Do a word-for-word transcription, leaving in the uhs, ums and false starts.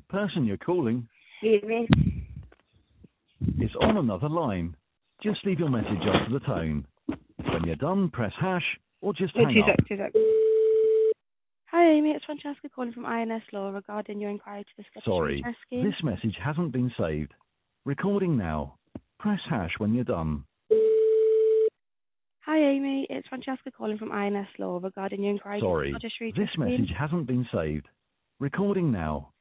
person you're calling Amy. is on another line. Just leave your message after the tone. When you're done, press hash or just No, hang two up. sec, two sec. Hi Amy, it's Francesca calling from I N S Law regarding your inquiry to the Scottish Sorry, Redress Scheme. this message hasn't been saved. Recording now. Press hash when you're done. Hi Amy, it's Francesca calling from I N S Law regarding your inquiry to the Sorry, Scottish Redress this Scheme. message hasn't been saved. Recording now.